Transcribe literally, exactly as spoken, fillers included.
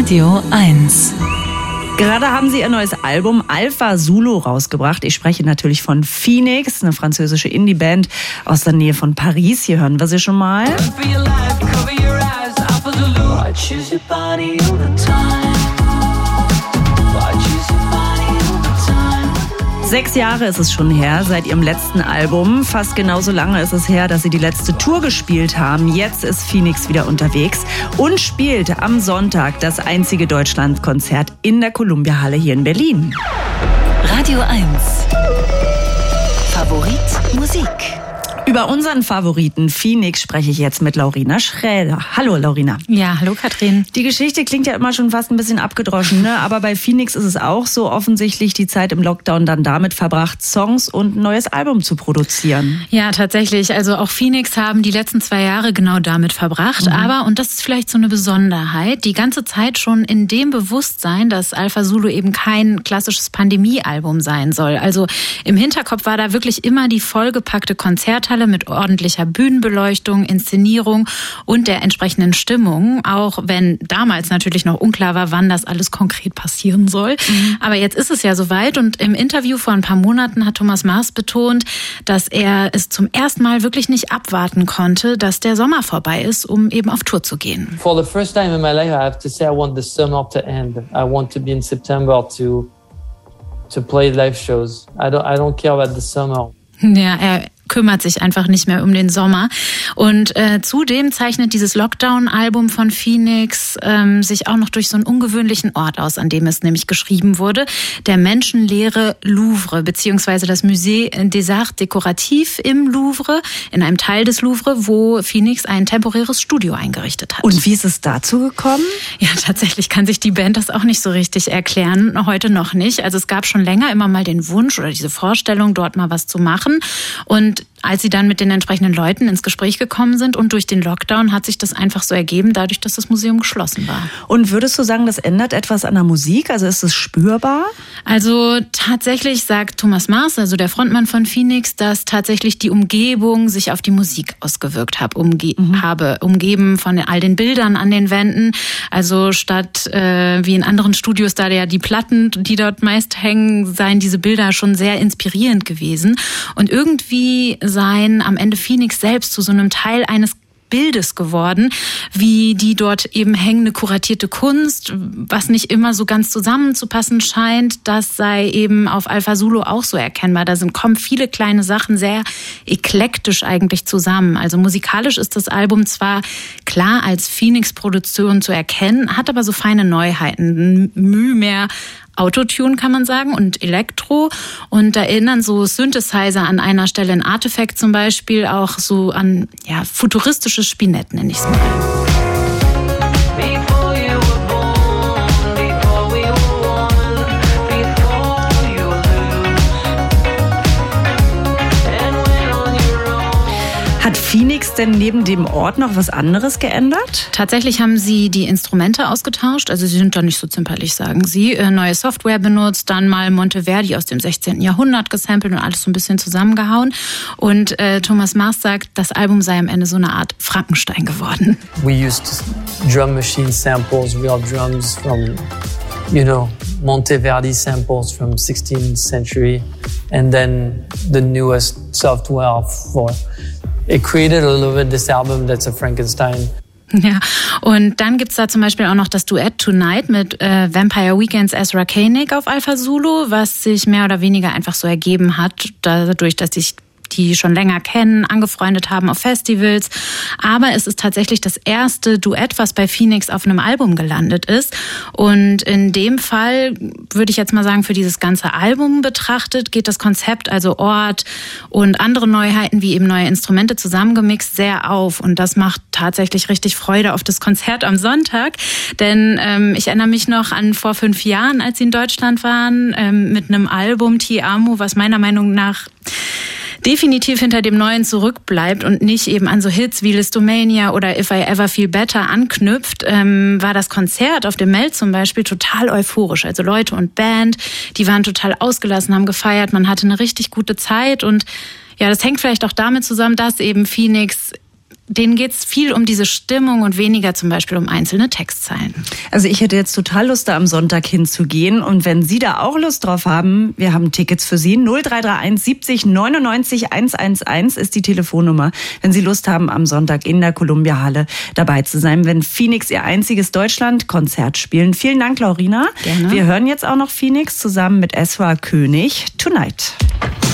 Radio eins. Gerade haben sie ihr neues Album Alpha Zulu rausgebracht. Ich spreche natürlich von Phoenix, eine französische Indie-Band aus der Nähe von Paris. Hier hören wir sie schon mal. Sechs Jahre ist es schon her, seit ihrem letzten Album. Fast genauso lange ist es her, dass sie die letzte Tour gespielt haben. Jetzt ist Phoenix wieder unterwegs und spielt am Sonntag das einzige Deutschlandkonzert in der Columbia-Halle hier in Berlin. Radio eins. Favorit Musik. Über unseren Favoriten Phoenix spreche ich jetzt mit Laurina Schräder. Hallo Laurina. Ja, hallo Katrin. Die Geschichte klingt ja immer schon fast ein bisschen abgedroschen, ne? Aber bei Phoenix ist es auch so, offensichtlich die Zeit im Lockdown dann damit verbracht, Songs und ein neues Album zu produzieren. Ja, tatsächlich. Also auch Phoenix haben die letzten zwei Jahre genau damit verbracht. Mhm. Aber, und das ist vielleicht so eine Besonderheit, die ganze Zeit schon in dem Bewusstsein, dass Alpha Zulu eben kein klassisches Pandemie-Album sein soll. Also im Hinterkopf war da wirklich immer die vollgepackte Konzerthalle mit ordentlicher Bühnenbeleuchtung, Inszenierung und der entsprechenden Stimmung, auch wenn damals natürlich noch unklar war, wann das alles konkret passieren soll. Mhm. Aber jetzt ist es ja soweit und im Interview vor ein paar Monaten hat Thomas Mars betont, dass er es zum ersten Mal wirklich nicht abwarten konnte, dass der Sommer vorbei ist, um eben auf Tour zu gehen. For the first time in my life, I have to say I want the summer to end. I want to be in September to to play live shows. I don't I don't care about the summer. Ja, er kümmert sich einfach nicht mehr um den Sommer. Und äh, zudem zeichnet dieses Lockdown-Album von Phoenix ähm, sich auch noch durch so einen ungewöhnlichen Ort aus, an dem es nämlich geschrieben wurde. Der menschenleere Louvre, beziehungsweise das Musée des Arts Décoratifs im Louvre, in einem Teil des Louvre, wo Phoenix ein temporäres Studio eingerichtet hat. Und wie ist es dazu gekommen? Ja, tatsächlich kann sich die Band das auch nicht so richtig erklären, heute noch nicht. Also es gab schon länger immer mal den Wunsch oder diese Vorstellung, dort mal was zu machen. Und als sie dann mit den entsprechenden Leuten ins Gespräch gekommen sind und durch den Lockdown hat sich das einfach so ergeben, dadurch, dass das Museum geschlossen war. Und würdest du sagen, das ändert etwas an der Musik? Also ist es spürbar? Also tatsächlich sagt Thomas Mars, also der Frontmann von Phoenix, dass tatsächlich die Umgebung sich auf die Musik ausgewirkt hat, umge- mhm. habe, umgeben von all den Bildern an den Wänden. Also statt äh, wie in anderen Studios, da ja die Platten, die dort meist hängen, seien diese Bilder schon sehr inspirierend gewesen. Und irgendwie seien am Ende Phoenix selbst zu so einem Teil eines Bildes geworden, wie die dort eben hängende kuratierte Kunst, was nicht immer so ganz zusammenzupassen scheint, das sei eben auf Alpha Zulu auch so erkennbar. Da sind, kommen viele kleine Sachen sehr eklektisch eigentlich zusammen. Also musikalisch ist das Album zwar klar als Phoenix-Produktion zu erkennen, hat aber so feine Neuheiten, Mühe mehr Autotune kann man sagen und Elektro und da erinnern so Synthesizer an einer Stelle in Artifact zum Beispiel auch so an ja futuristische Spinett, nenne ich es mal. Hat Phoenix denn neben dem Ort noch was anderes geändert? Tatsächlich haben sie die Instrumente ausgetauscht. Also sie sind da nicht so zimperlich, sagen sie. Neue Software benutzt, dann mal Monteverdi aus dem sechzehnten Jahrhundert gesampelt und alles so ein bisschen zusammengehauen. Und äh, Thomas Mars sagt, das Album sei am Ende so eine Art Frankenstein geworden. We used drum machine samples, real drums from, you know, Monteverdi samples from sixteenth century, and then the newest software for. It created a little bit this album that's a Frankenstein. Ja, und dann gibt's da zum Beispiel auch noch das Duett Tonight mit äh, Vampire Weekends Ezra Koenig auf Alpha Zulu, was sich mehr oder weniger einfach so ergeben hat, dadurch, dass sich die schon länger kennen, angefreundet haben auf Festivals. Aber es ist tatsächlich das erste Duett, was bei Phoenix auf einem Album gelandet ist. Und in dem Fall würde ich jetzt mal sagen, für dieses ganze Album betrachtet, geht das Konzept, also Ort und andere Neuheiten, wie eben neue Instrumente zusammengemixt, sehr auf. Und das macht tatsächlich richtig Freude auf das Konzert am Sonntag. Denn ähm, ich erinnere mich noch an vor fünf Jahren, als sie in Deutschland waren, ähm, mit einem Album Ti Amo, was meiner Meinung nach definitiv hinter dem Neuen zurückbleibt und nicht eben an so Hits wie Listomania oder If I Ever Feel Better anknüpft, ähm, war das Konzert auf dem Melt zum Beispiel total euphorisch. Also Leute und Band, die waren total ausgelassen, haben gefeiert, man hatte eine richtig gute Zeit und ja, das hängt vielleicht auch damit zusammen, dass eben Phoenix denen geht's viel um diese Stimmung und weniger zum Beispiel um einzelne Textzeilen. Also ich hätte jetzt total Lust, da am Sonntag hinzugehen. Und wenn Sie da auch Lust drauf haben, wir haben Tickets für Sie. null drei drei eins siebzig neunundneunzig hundertelf ist die Telefonnummer, wenn Sie Lust haben, am Sonntag in der Columbia-Halle dabei zu sein, wenn Phoenix ihr einziges Deutschland-Konzert spielen. Vielen Dank, Laurina. Gerne. Wir hören jetzt auch noch Phoenix zusammen mit Ezra König, Tonight.